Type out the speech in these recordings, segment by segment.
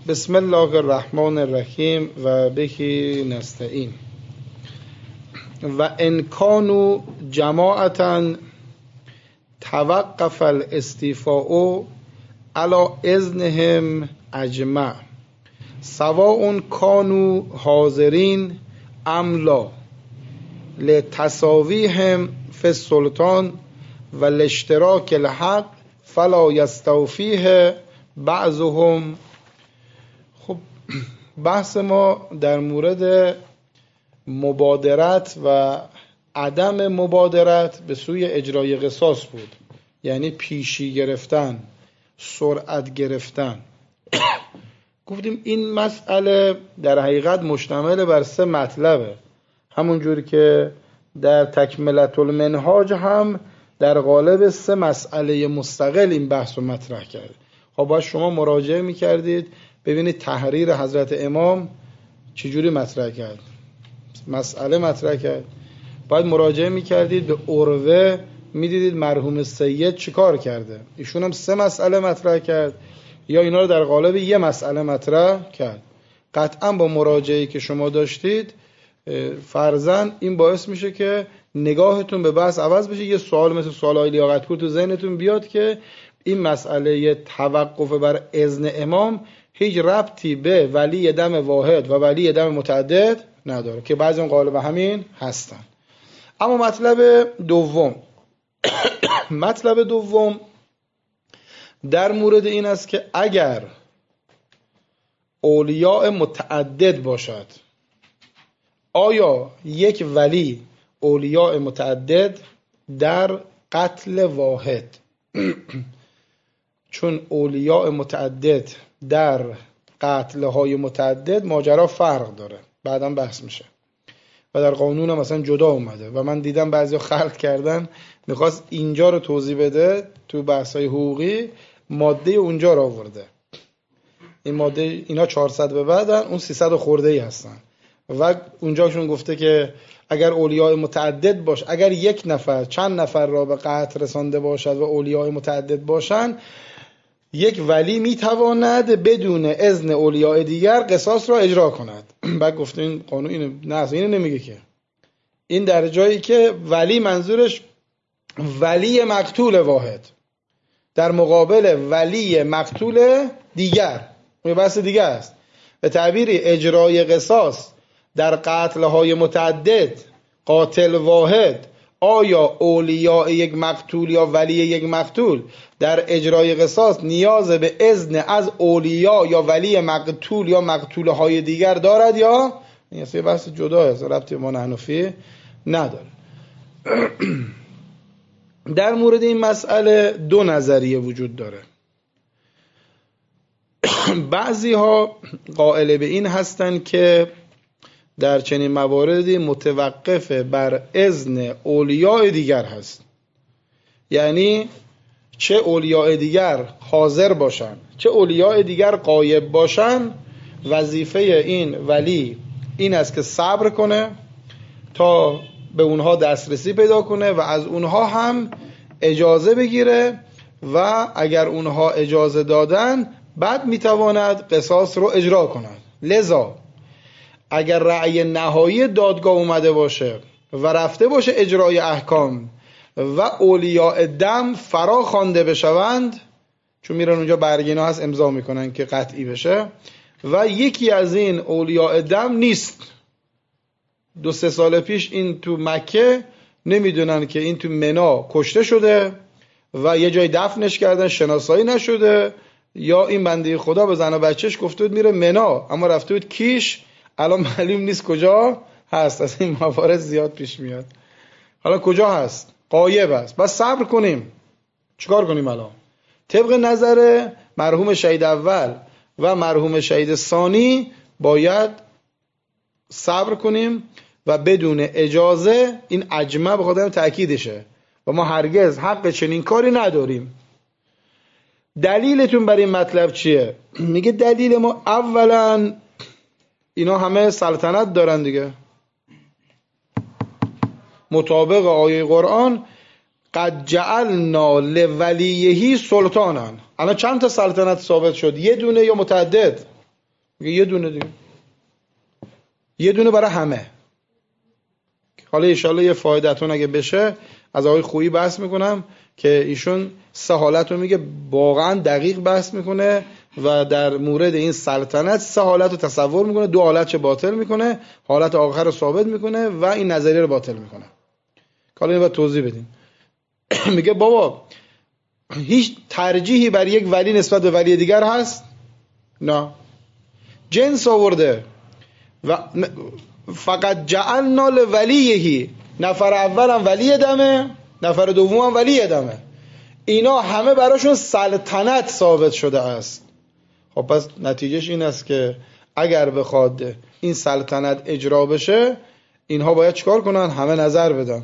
بسم الله الرحمن الرحیم و بهی نستعین. و ان کانوا جماعة توقف الاستیفاء علی اذنهم اجمع سواء کانوا حاضرین ام لا لتساویهم فی السلطان و لاشتراک الحق فلا یستوفیه بعضهم. خب بحث ما در مورد مبادرت و عدم مبادرت به سوی اجرای قصاص بود، یعنی پیشی گرفتن، سرعت گرفتن. گفتیم این مسئله در حقیقت مشتمل بر 3 مطلبه، همونجوری که در تکملة المنهاج هم در قالب 3 مسئله مستقل این بحث رو مطرح کرد. خب باید شما مراجعه میکردید ببینید تحریر حضرت امام چجوری مطرح کرد، مسئله مطرح کرد. باید مراجعه میکردید به عروه، میدیدید مرحوم سید چیکار کرده، ایشون هم 3 مسئله مطرح کرد یا اینا رو در قالب 1 مسئله مطرح کرد. قطعا با مراجعه‌ای که شما داشتید فرضاً این باعث میشه که نگاهتون به بحث عوض بشه، یه سوال مثل سوالای لیاقت‌پور تو ذهنتون بیاد که این مسئله توقف بر اذن امام هیچ ربطی به ولی دم واحد و ولی دم متعدد نداره که بعضی اون قالب همین هستن. اما مطلب دوم مطلب دوم در مورد این است که اگر اولیاء متعدد باشد، آیا یک ولی اولیاء متعدد در قتل واحد چون اولیاء متعدد در قتل‌های متعدد ماجرا فرق داره، بعداً بحث میشه و در قانون هم مثلا جدا اومده و من دیدم بعضیا خلط کردن، میخواست اینجا رو توضیح بده تو بحث‌های حقوقی ماده اونجا رو آورده، این ماده اینا 400 به بعدن، اون 300 خورده‌ای هستن و اونجاشون گفته که اگر اولیاء متعدد باشه، اگر یک نفر چند نفر را به قتل رسانده باشد و اولیاء متعدد باشن، یک ولی میتواند بدون اذن اولیاء دیگر قصاص را اجرا کند. بعد گفته این قانون اینو نمیگه که این در جایی که ولی منظورش ولی مقتول واحد در مقابل ولی مقتول دیگر، اون بحث دیگه است. به تعبیری اجرای قصاص در قتل‌های متعدد قاتل واحد، آیا اولیاء یک مقتول یا ولی یک مقتول در اجرای قصاص نیاز به اذن از اولیاء یا ولی مقتول یا مقتولهای دیگر دارد یا این یه بحث جدا است، ربطی به حنفی نداره. در مورد این مسئله 2 نظریه وجود داره. بعضی ها قائل به این هستند که در چنین مواردی متوقف بر اذن اولیاء دیگر هست، یعنی چه اولیاء دیگر حاضر باشن چه اولیاء دیگر غایب باشن، وظیفه این ولی این است که صبر کنه تا به اونها دسترسی پیدا کنه و از اونها هم اجازه بگیره و اگر اونها اجازه دادن بعد میتواند قصاص رو اجرا کند. لذا اگر رأی نهایی دادگاه اومده باشه و رفته باشه اجرای احکام و اولیاء دم فرا خوانده بشوند، چون میرن اونجا برگینا هست امضا میکنن که قطعی بشه، و یکی از این اولیاء دم نیست، 2-3 سال پیش این تو مکه نمیدونن که این تو منا کشته شده و یه جای دفنش کردن شناسایی نشده، یا این بنده خدا به زن و بچهش گفته بود میره منا اما رفته بود کیش، الان معلوم نیست کجا هست. از این موارد زیاد پیش میاد. حالا کجا هست؟ غایب است. بس صبر کنیم. چیکار کنیم الان؟ طبق نظر مرحوم شهید اول و مرحوم شهید ثانی باید صبر کنیم و بدون اجازه، این اجمع به خاطر تأکیدشه و ما هرگز حق چنین کاری نداریم. دلیلتون بر این مطلب چیه؟ میگه دلیل ما اولا اینا همه سلطنت دارن دیگه، مطابق آیه قرآن قد جعلنا لولیه سلطانا. الان چند تا سلطنت ثابت شد؟ 1 دونه یا متعدد؟ میگه یه دونه دیگه، یه دونه برای همه. حالا انشالله یه فایدهتون اگه بشه از آقای خویی بحث میکنم که ایشون سه حالت رو میگه، واقعا دقیق بحث میکنه و در مورد این سلطنت سه حالت رو تصور میکنه، دو حالت چه باطل میکنه، حالت آخر رو ثابت میکنه و این نظریه رو باطل میکنه. حالا اینو باید توضیح بدیم. میگه بابا هیچ ترجیحی بر یک ولی نسبت به ولی دیگر هست؟ نه. جنس آورده و فقط جعلنا لولیه، نفر اولم ولی دمه، نفر دومم ولی دمه، اینا همه براشون سلطنت ثابت شده است. خب پس نتیجهش این است که اگر بخواد این سلطنت اجرا بشه اینها باید چیکار کنن؟ همه نظر بدن.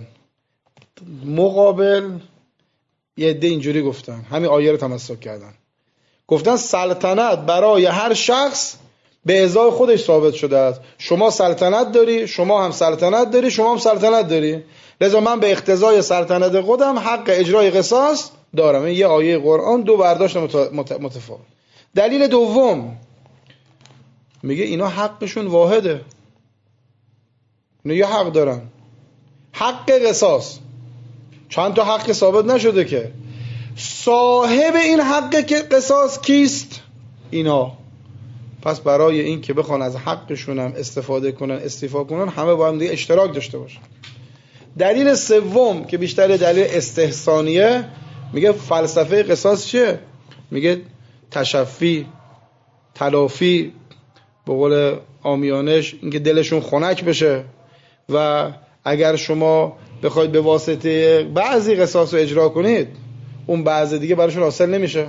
مقابل یه عده اینجوری گفتن، همین آیه رو تمسک کردن، گفتن سلطنت برای هر شخص به ازای خودش ثابت شده است. شما سلطنت داری، شما هم سلطنت داری، شما هم سلطنت داری، لذا من به اقتضای سلطنت خودم حق اجرای قصاص دارم. این یه آیه قرآن، دو برداشت متفاوت. دلیل دوم میگه اینا حقشون واحده، اینا یه حق دارن، حق قصاص. چند تا حق ثابت نشده که صاحب این حق که قصاص کیست؟ اینا. پس برای این که بخوان از حقشون هم استفاده کنن، استیفا کنن، همه با هم دیگه اشتراک داشته باشن. دلیل سوم که بیشتر دلیل استحسانیه، میگه فلسفه قصاص چیه؟ میگه تشفی، تلافی، به قول عامیانش اینکه دلشون خنک بشه و اگر شما بخواید به واسطه بعضی قصاص رو اجرا کنید اون بعضی دیگه براشون حاصل نمیشه.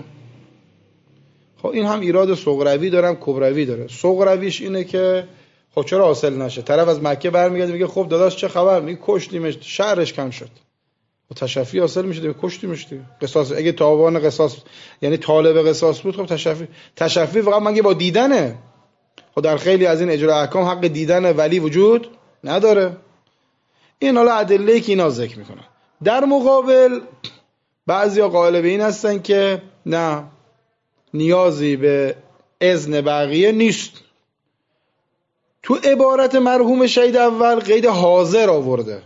خب این هم ایراد صغروی دارم کبروی داره. صغرویش اینه که خب چرا حاصل نشه؟ طرف از مکه برمیگرده میگه خب داداش چه خبر؟ میگه کشتیمش، شهرش کم شد. و تشفی حاصل میشه دیگه، کشتیمش دیگه. قصاص اگه تابان قصاص یعنی طالب قصاص بود، خب تشفی فقط مگه با دیدنه؟ خب در خیلی از این اجرا احکام حق دیدن ولی وجود نداره. این حالا ادله‌ای که اینا ذکر میکنن. در مقابل بعضیا قائل به این هستن که نه، نیازی به اذن بقیه نیست. تو عبارت مرحوم شهید اول قید حاضر آورده.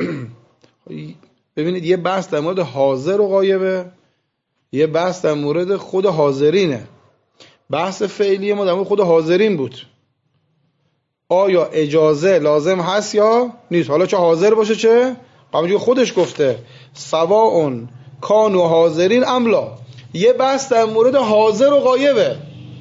ببینید یه بحث در مورد حاضر و غایبه، یه بحث در مورد خود حاضرینه. بحث فعلی ما در مورد خود حاضرین بود، آیا اجازه لازم هست یا نیست. حالا چه حاضر باشه چه همونجوری خودش گفته سواء کانوا حاضرین املا. یه بحث در مورد حاضر و غایبه.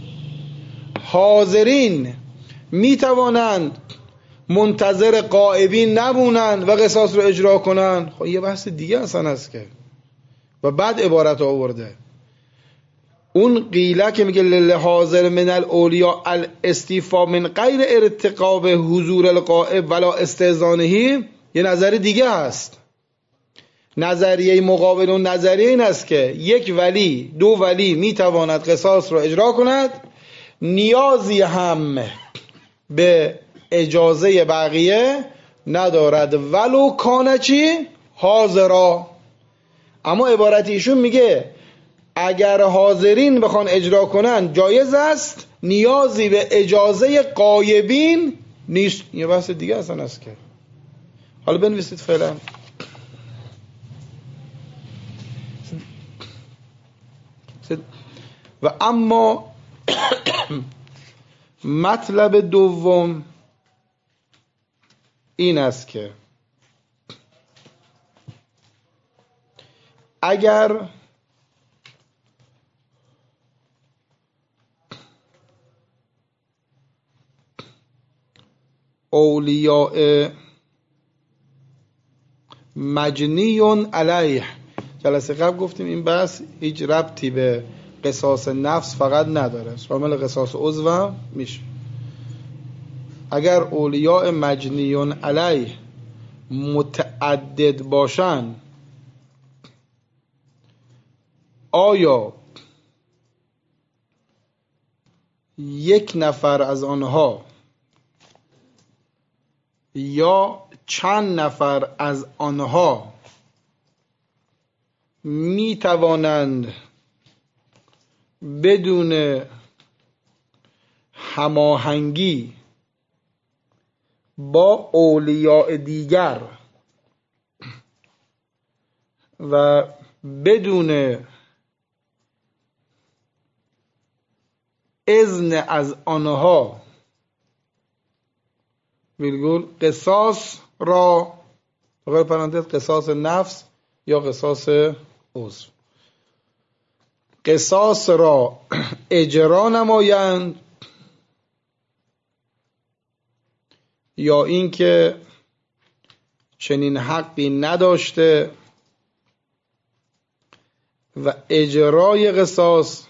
حاضرین میتوانند منتظر غائبین نمونند و قصاص رو اجرا کنند. خب یه بحث دیگه اصلا هست که و بعد عبارت آورده. اون قیله که میگه للحاضر من الاولیاء الاستیفا من غیر ارتقاب حضور الغائب ولا استئذانه، یه نظر دیگه هست. نظریه مقابل اون نظریه این است که یک ولی، دو ولی میتواند قصاص را اجرا کند، نیازی هم به اجازه بقیه ندارد ولو کانه چی؟ حاضرا. اما عبارت ایشون میگه اگر حاضرین بخوان اجرا کنن جایز است، نیازی به اجازه غایبین نیست. یه بحث دیگه اصلا است که حالا بنویسید فعلا. و اما مطلب دوم این است که اگر اولیاء مجنیون علیه، جلسه قبل گفتیم این بحث هیچ ربطی به قصاص نفس فقط نداره، شامل قصاص عضو میشه. اگر اولیاء مجنیون علیه متعدد باشن، آیا یک نفر از آنها یا چند نفر از آنها می توانند بدون هماهنگی با اولیاء دیگر و بدون اذن از آنها ویرگول قصاص را بغیر پرانتز قصاص نفس یا قصاص عضو قصاص را اجرا نمایند یا اینکه چنین حقی نداشته و اجرای قصاص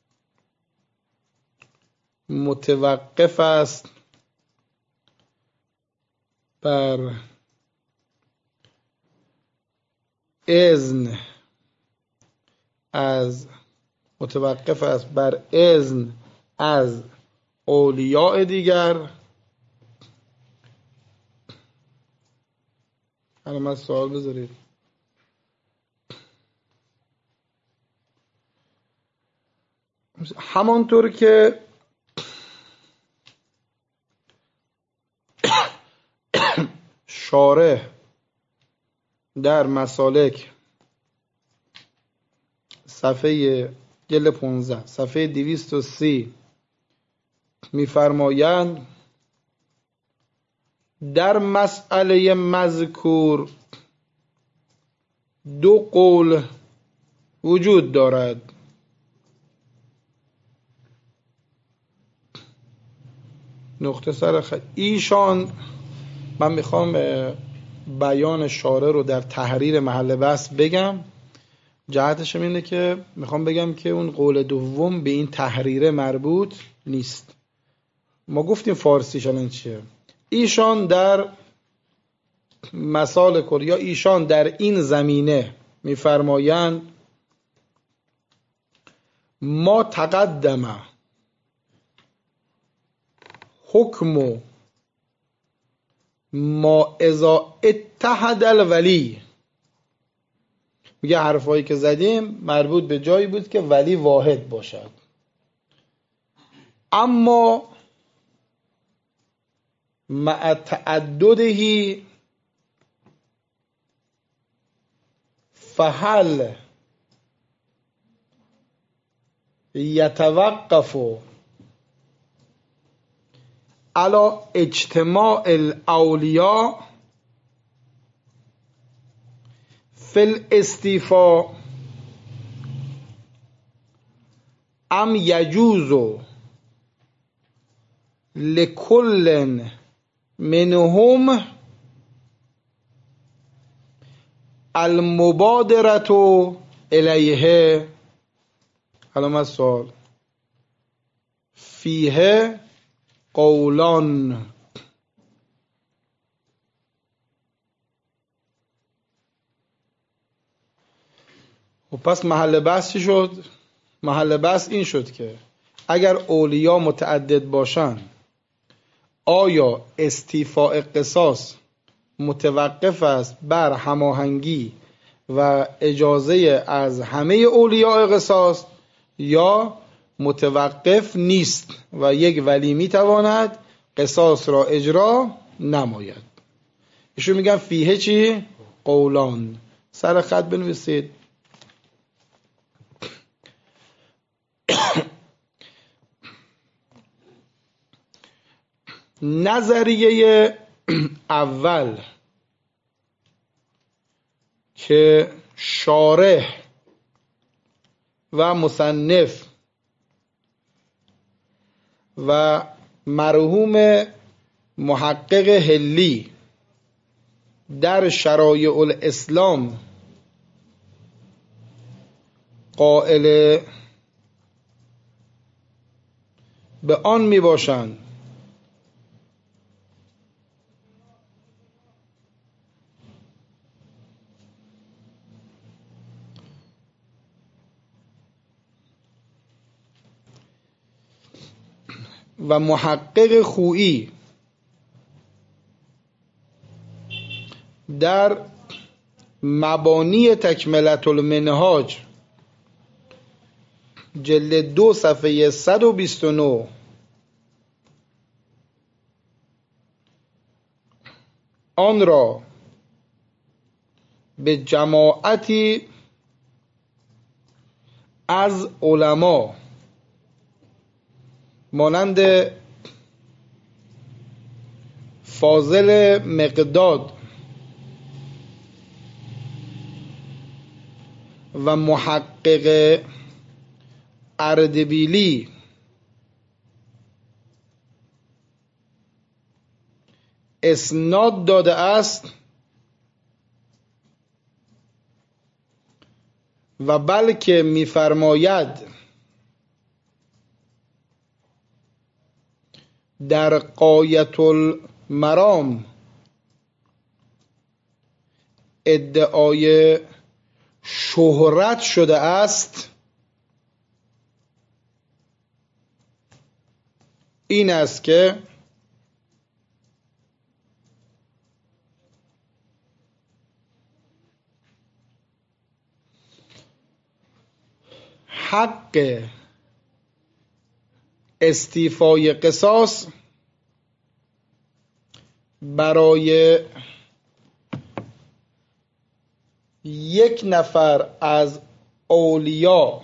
متوقف است بر اذن از اولیاء دیگر. الان سوال بذارید. همانطور که شارح در مسالک صفحه جلد 15 صفحه 230 می‌فرمایند در مسئله مذکور دو قول وجود دارد. نقطه سر ایشان، من میخوام بیان شارح رو در تحریر محل بحث بگم. جهتش اینه که میخوام بگم که اون قول دوم به این تحریره مربوط نیست. ما گفتیم فارسیش الان چیه. ایشان در مسالک یا ایشان در این زمینه میفرمایند ما تقدم حکم ما اذا اتحد الولی. میگه حرفایی که زدیم مربوط به جایی بود که ولی واحد باشد، اما مع تعدده فهل یتوقف على اجتماع الاولیاء فی الاستیفاء ام یجوز لکل منهم المبادرة الیه. حالا من سوال فیه قولان. و پس محل بحث چی شد؟ محل بحث این شد که اگر اولیاء متعدد باشن آیا استیفاء قصاص متوقف است بر هماهنگی و اجازه از همه اولیاء قصاص یا متوقف نیست و یک ولی میتواند قصاص را اجرا نماید. ایشون میگن فیه چی؟ قولان. سر خط بنویسید. نظریه اول که شارح و مصنف و مرحوم محقق هلی در شرایع الاسلام قائل به آن می باشند و محقق خویی در مبانی تکملة المنهاج جلد 2 صفحه 129 آن را به جماعتی از علما مانند فاضل مقداد و محقق اردبیلی اسناد داده است و بلکه می‌فرماید در غایة المرام ادعای شهرت شده است، این است که حق استیفای قصاص برای یک نفر از اولیا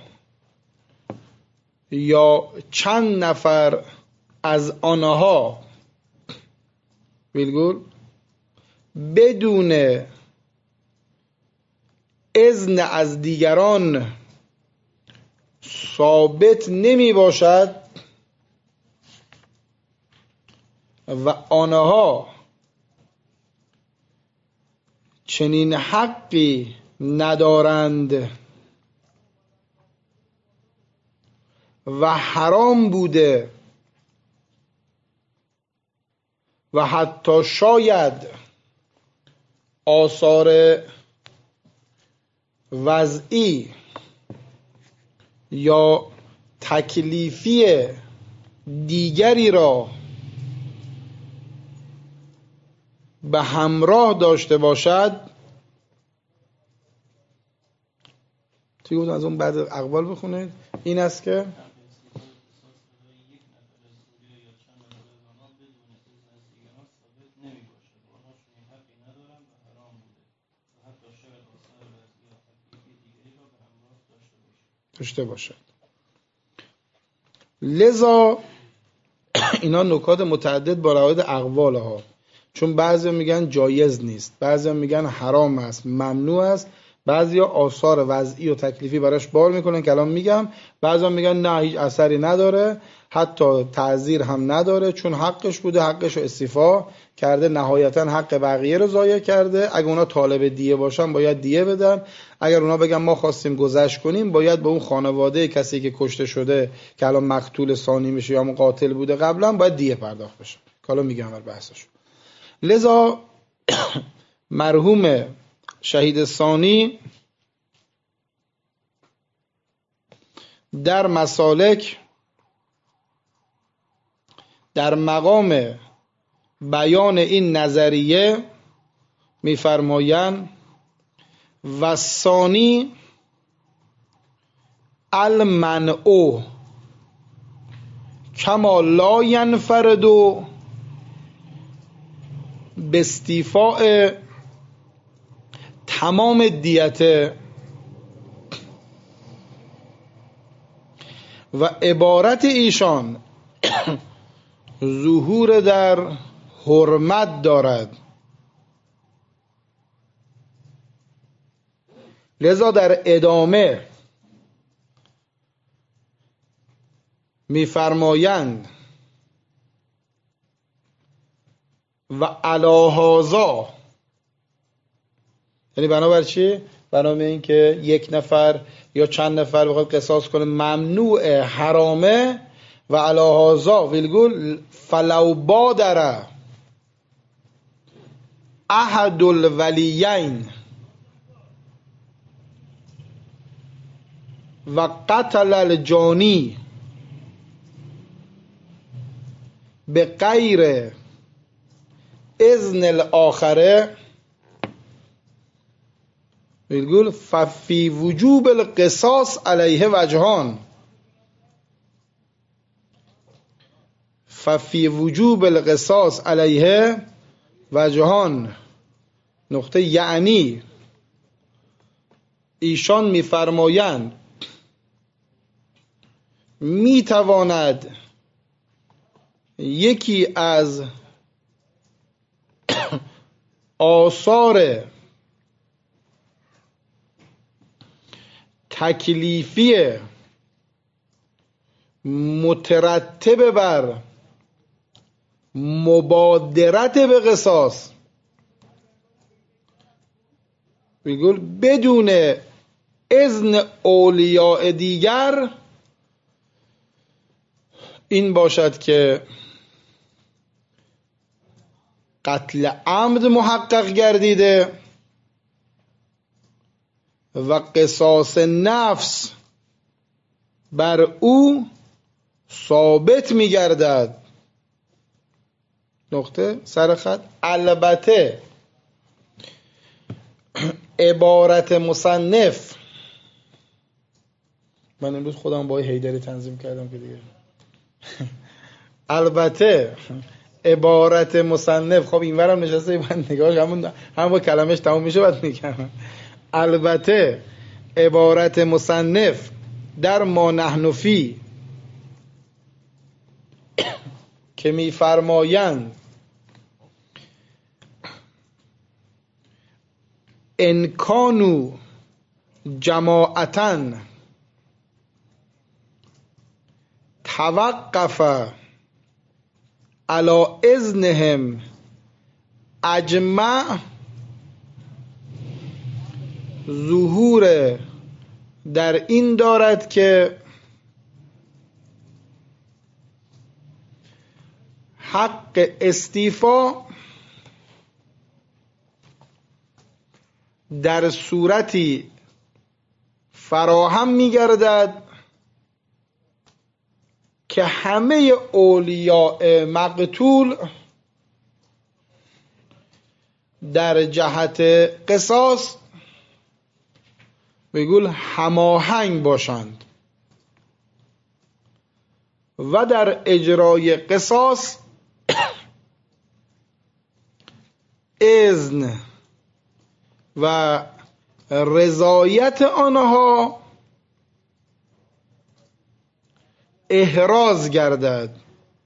یا چند نفر از آنها بدون اذن از دیگران ثابت نمی باشد و آنها چنین حقی ندارند و حرام بوده و حتی شاید آثار وضعی یا تکلیفی دیگری را به همراه داشته باشد. توی بود از اون بعد اقوال بخونید. این است که داشته باشد. لذا اینا نکات متعدد با روایت اقوال ها، چون بعضی میگن جایز نیست، بعضی میگن حرام است، ممنوع است، بعضی آثار وضعی و تکلیفی براش بار میکنن که الان میگم، بعضی میگن نه هیچ اثری نداره، حتی تعزیر هم نداره، چون حقش بوده، حقش رو استیفا کرده، نهایتا حق بقیه رو ضایع کرده. اگه اونا طالب دیه باشن باید دیه بدن، اگر اونا بگن ما خواستیم گذشت کنیم باید به اون خانواده کسی که کشته شده که الان مقتول ثانی میشه یا اون قاتل بوده قبلا باید دیه پرداخت بشه، که الان میگم بر بحثش. لذا مرحوم شهید ثانی در مسالک در مقام بیان این نظریه می‌فرمایند و ثانی المنع کما لا ینفرد به استیفاء تمام دیت و عبارت ایشان ظهور در حرمت دارد. لذا در ادامه می‌فرمایند و علی هذا، یعنی بنابر چی؟ بنابر این که یک نفر یا چند نفر بخواد قصاص کنه ممنوع، حرامه. و علی هذا ویلگول فلو بادر احد الولیین و قتل الجانی به غیر اذن الاخره ویلگول ففی وجوب القصاص علیه وجهان، ففی وجوب القصاص علیه وجهان. نقطه یعنی ایشان می‌فرمایند می‌تواند یکی از آثار تکلیفی مترتب بر مبادرت به قصاص، میگول بدون اذن اولیاء دیگر این باشد که قتل عمد محقق گردیده و قصاص نفس بر او ثابت می‌گردد. نقطه سر خط. البته عبارت مصنف، من امروز خودم با حیدری تنظیم کردم که دیگه البته عبارت مصنف، خب اینورم نشسته من نگاهش همون با کلمش تموم میشه بعد میگم. البته عبارت مصنف در ما نحن فی که میفرمایند ان کانوا جماعتاً توقف علی اذنهم اجمع، ظهور در این دارد که حق استیفا در صورتی فراهم می‌گردد که همه اولیاء مقتول در جهت قصاص میگول هماهنگ باشند و در اجرای قصاص اذن و رضایت آنها احراز گردد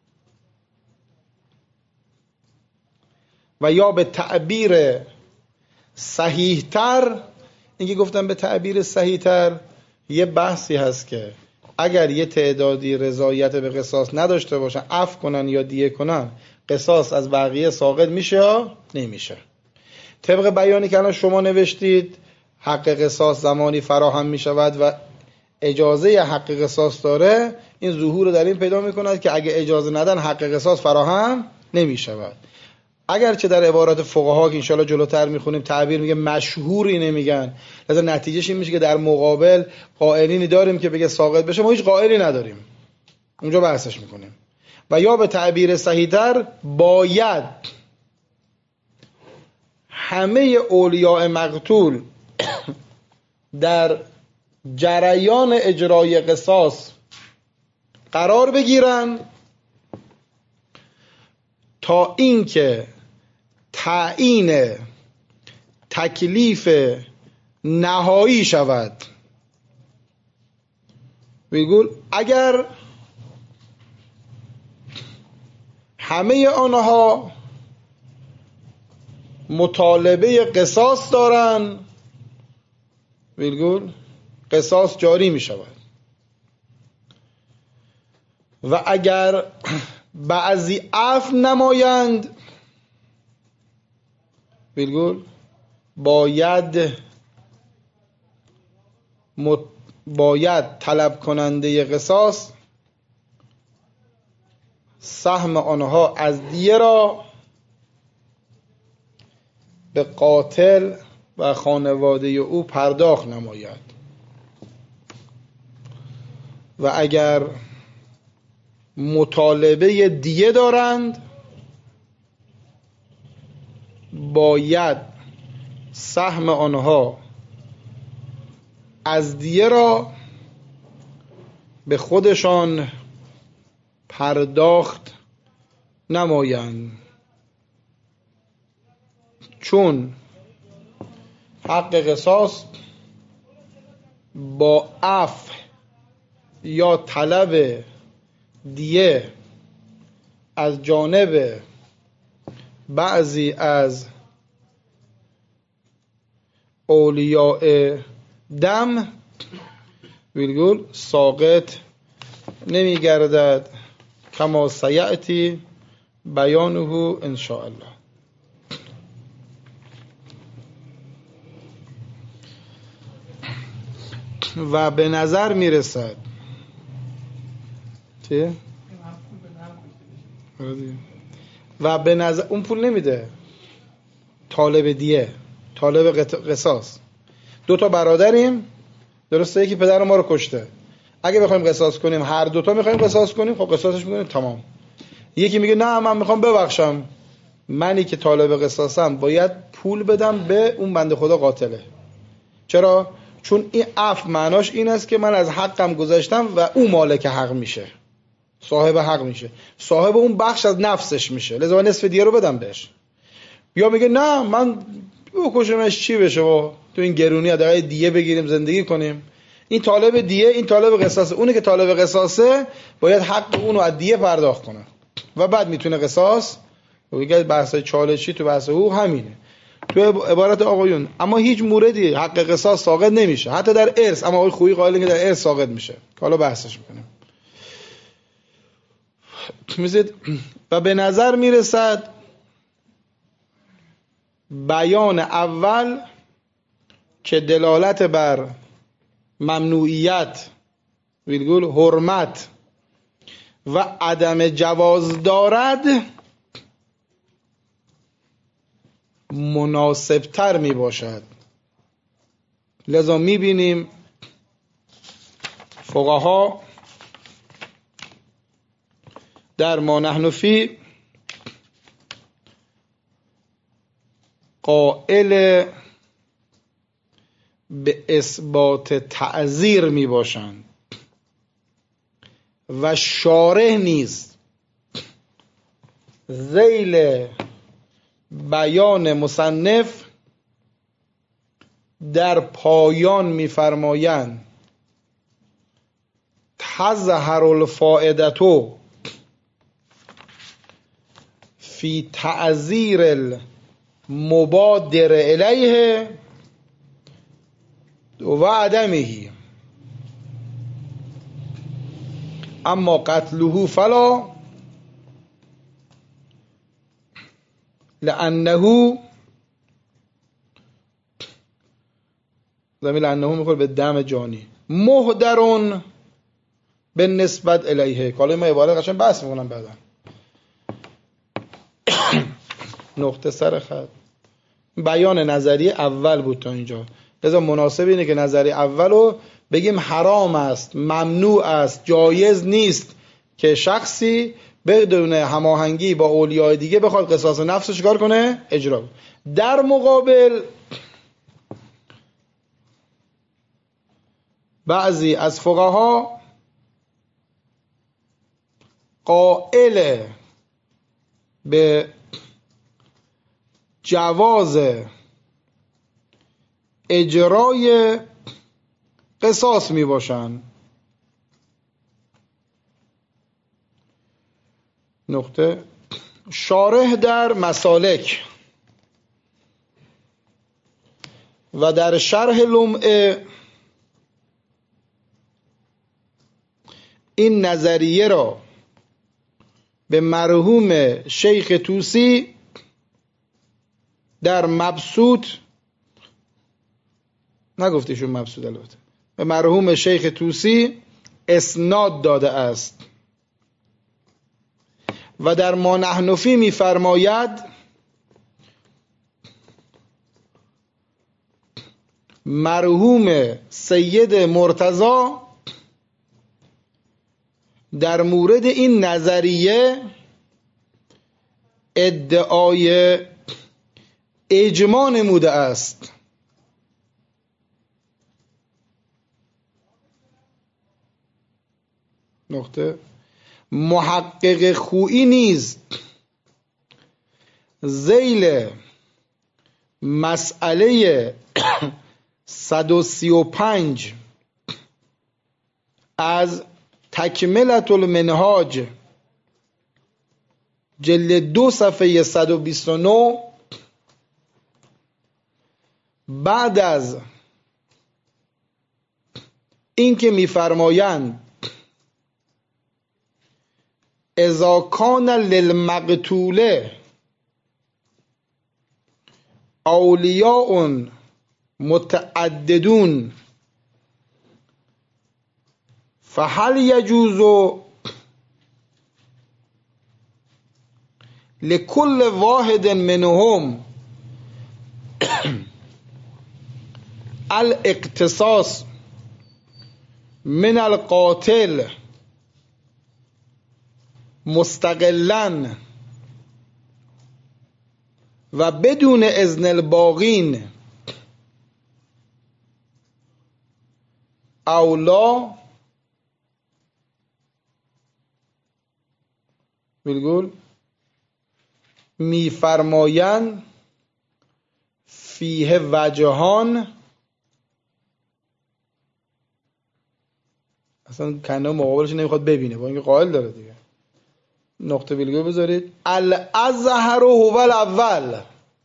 و یا به تعبیر صحیح تر، اینکه گفتم به تعبیر صحیح تر، یه بحثی هست که اگر یه تعدادی رضایت به قصاص نداشته باشن، عفو کنن یا دیه کنن، قصاص از بقیه ساقط میشه یا نمیشه. طبق بیانی که الان شما نوشتید حق قصاص زمانی فراهم میشود و اجازه حق قصاص داره، این ظهور در این پیدا میکند که اگه اجازه ندن حق قصاص فراهم نمیشود. اگرچه در عبارات فقها که انشاءالله جلوتر میخونیم تعبیر میگه مشهوری نمیگن، لذا نتیجهش این میشه که در مقابل قائلینی داریم که بگه ساقط بشه، ما هیچ قائلی نداریم، اونجا بحثش میکنیم. و یا به تعبیر صحیح‌تر باید همه اولیاء مقتول در جریان اجرای قصاص قرار بگیرن تا اینکه تعیین تکلیف نهایی شود. میگول اگر همه آنها مطالبه قصاص دارن، میگول قصاص جاری می شود. و اگر بعضی عفو نمایند، میگول باید طلب کننده قصاص سهم آنها از دیه را به قاتل و خانواده او پرداخت نماید. و اگر مطالبه دیه دارند، باید سهم آنها از دیه را به خودشان پرداخت نمایند، چون حق قصاص با عفو یا طلب دیه از جانب بعضی از اولیاء دم ویلگول ساقط نمیگردد کما سیأتی بیانه ان شاء الله. و به نظر میرسد چیه؟ و به نظر اون پول نمیده، طالب دیه، طالب قصاص. 2 تا برادریم، درسته، یکی پدر ما رو کشته، اگه بخوایم قصاص کنیم، هر 2 تا میخوایم قصاص کنیم، خب قصاصش میکنیم تمام. یکی میگه نه من میخوام ببخشم، منی که طالب قصاصم باید پول بدم به اون بنده خدا قاتله. چرا؟ چون این عفو معناش این است که من از حقم گذاشتم و او مالک حق میشه، صاحب حق میشه، صاحب اون بخش از نفسش میشه، لذا نصف دیگه رو بدم بهش. یا میگه نه من بکشمش چی بشه و تو این گرونی حداقل دیه بگیریم زندگی کنیم. این طالب دیه، این طالب قصاصه. اونی که طالب قصاصه باید حق اونو از دیه پرداخت کنه و بعد میتونه قصاص. میگه بحث چالشی تو بحث حقوق همینه تو عبارت آقایون. اما هیچ موردی حق قصاص ساقط نمیشه، حتی در ارث. اما آقای خویی قائلن که در ارث ساقط میشه، حالا بحثش میکنیم. و به نظر میرسد بیان اول که دلالت بر ممنوعیت ویلگول حرمت و عدم جواز دارد مناسبتر می باشد. لذا می بینیم فقها در ما نحن فی قائل به اثبات تعزیر می باشند و شارح نیز ذیل بیان مصنف در پایان می فرمایند تظهر الفائدة فی تعزیر المبادر الیه و عدمه، اما قتله فلا، لانه زمین لانه میخوره به دم جانی مهدرون به نسبت الیه. حالا ما عبارت قشنگ بحث میکنم بعدا. نقطه سر خط بیان نظریه اول بود تا اینجا. لذا مناسب اینه که نظریه اولو بگیم حرام است، ممنوع است، جایز نیست که شخصی بدون هماهنگی با اولیاء دیگه بخواد قصاص نفسش کار کنه، اجرا. در مقابل بعضی از فقها قائل به جواز اجرای قصاص می باشند. نقطه شارح در مسالک و در شرح لمعه این نظریه را به مرحوم شیخ طوسی در مبسوط، نگفتیشون مبسوط، البته به مرحوم شیخ طوسی اسناد داده است و در ما نحن فی می فرماید مرحوم سید مرتضی در مورد این نظریه ادعای اجماع نموده است. نقطه محقق خویی نیز ذیل مسئله 135 از تکملة المنهاج جلد 2 صفحه 129 بعد از اینکه میفرمایند اذا کان للمقتول اولیاء متعددون فهل يجوز لكل واحد منهم الاقتصاص من القاتل مستقلا و بدون اذن الباغین اولا بلگول میفرمایند فیه وجهان، اصلا کنه مقابلش نمیخواد ببینه با اینکه قائل داره دیگه، نقطه ویرگول بذارید. الازهر هو الاول،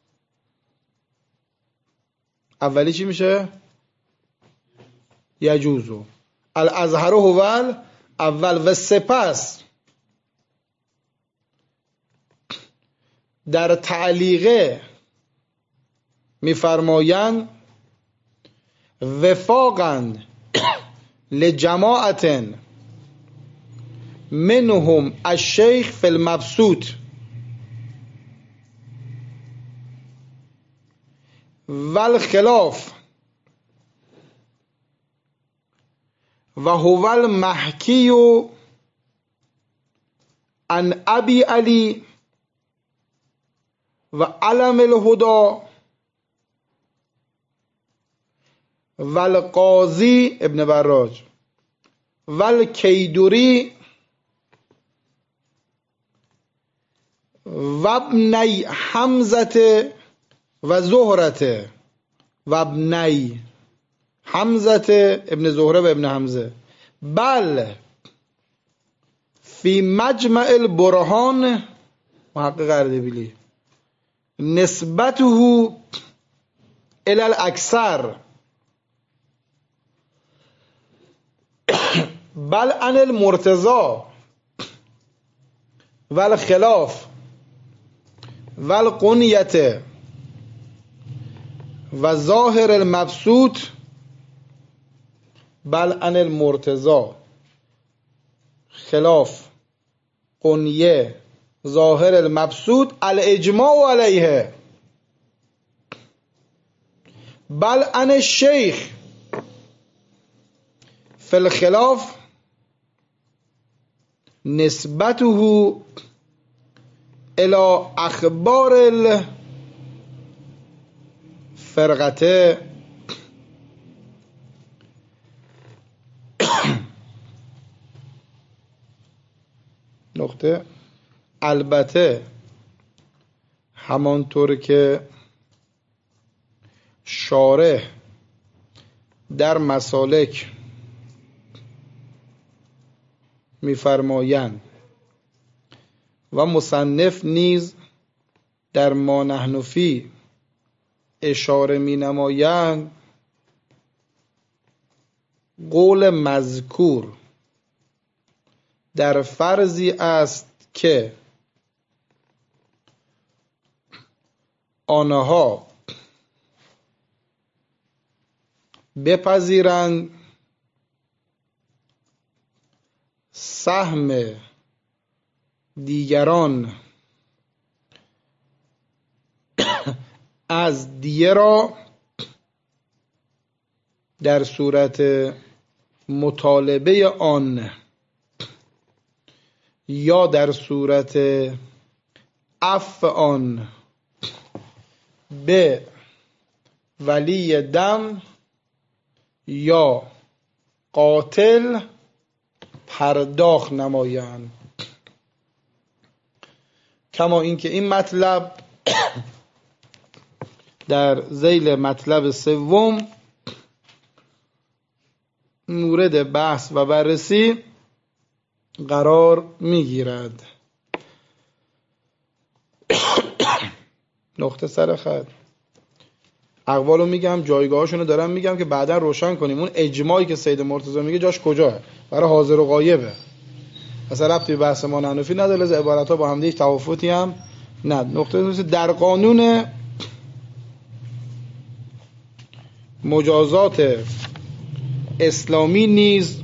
اولی چی میشه؟ یجوزو. الازهر هو الاول. و سپس در تعلیقه میفرمایند وفاقا لجماعت منهم الشیخ فی المبسوط والخلاف و هو المحکی عن ابی علی و علم الهدى والقاضی ابن براج والکیدوری و ابنی حمزه و زهرته و ابنی حمزه ابن زهره و ابن حمزه بل فی مجمع البرهان محقق اردبیلی نسبته الی الاکثر بل عن المرتضی والخلاف والقنیت و ظاهر المبسوط بل عن المرتضی خلاف قنیه ظاهر المبسوط الاجماع علیه بل عن الشیخ فی الخلاف نسبته الى اخبار الفرقته نقطه. البته همانطور که شارح در مسالک می‌فرمایند و مصنف نیز در ما نحن فیه اشاره می‌نمایند، قول مذکور در فرضی است که آنها بپذیرند سهم دیگران از دیه را در صورت مطالبه آن یا در صورت عفو آن به ولی دم یا قاتل پرداخت نمایند. کما اینکه این مطلب در ذیل مطلب سوم مورد بحث و بررسی قرار میگیرد. نقطه سر خط اقوالو میگم، جایگاهاشونو دارم میگم که بعدا روشن کنیم اون اجماعی که سید مرتضی میگه جاش کجاه، برای حاضر و غایبه، اصلا ربطی به بحث ما حنفی نداره، لذا عبارت‌ها با هم دیگه توافقی هم نه. نقطه در قانون مجازات اسلامی نیز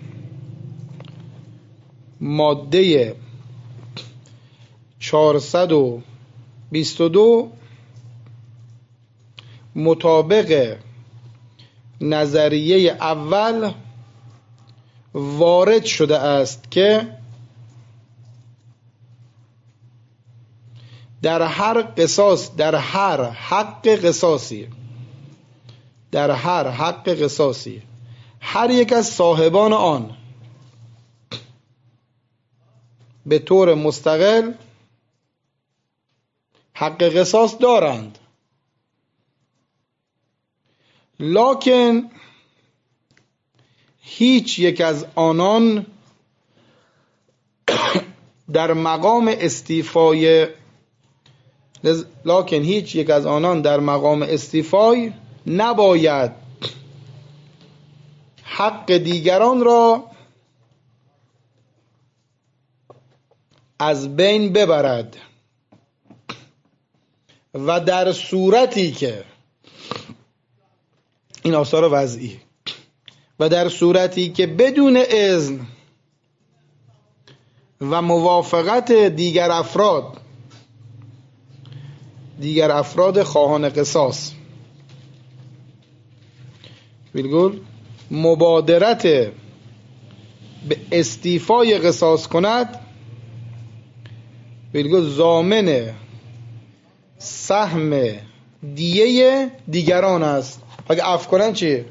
ماده 422 مطابق نظریه اول وارد شده است که در هر حق قصاصی هر یک از صاحبان آن به طور مستقل حق قصاص دارند، لکن هیچ یک از آنان در مقام استیفای نباید حق دیگران را از بین ببرد و در صورتی که این آثار وضعی و در صورتی که بدون اذن و موافقت دیگر افراد خواهان قصاص بالگل مبادرت به استیفای قصاص کند، بالگل ضامن سهم دیه دیگران است. اگه عفو کنن چیه؟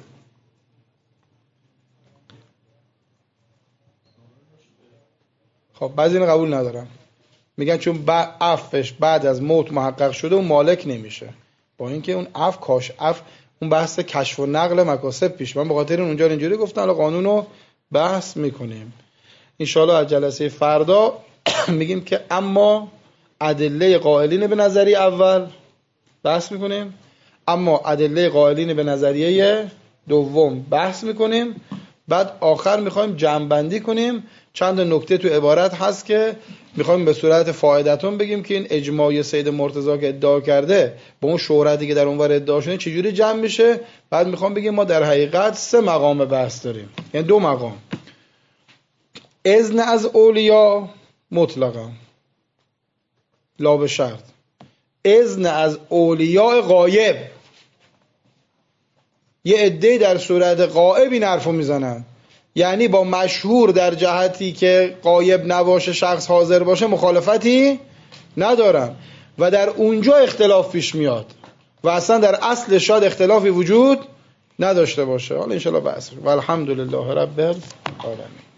خب بعضی اینو قبول ندارم، میگن چون عفوش بعد از موت محقق شده و مالک نمیشه، با اینکه اون عفو اون بحث کشف و نقل مکاسب پیش، من به خاطر اونجا اینجوری گفتم، الان قانونو بحث میکنیم انشالله. از جلسه فردا میگیم که اما ادله قائلین به نظریه اول بحث میکنیم، اما ادله قائلین به نظریه دوم بحث میکنیم، بعد آخر میخوایم جمع‌بندی کنیم. چند نکته تو عبارت هست که میخوایم به صورت فایدتون بگیم که این اجماع سید مرتضی که ادعا کرده با اون شهرتی که در اونور ادعا شده چجوری جمع میشه. بعد میخوام بگیم ما در حقیقت 3 مقام بحث داریم، یعنی 2 مقام: اذن از اولیاء مطلقا لا به شرط، اذن از اولیاء غایب. یه عده در صورت غائب این حرفو میزنن، یعنی با مشهور در جهتی که غایب نباشه شخص حاضر باشه مخالفتی ندارن و در اونجا اختلاف پیش میاد و اصلا در اصل شاید اختلافی وجود نداشته باشه. حالا انشالله بحث و الحمدلله رب العالمین.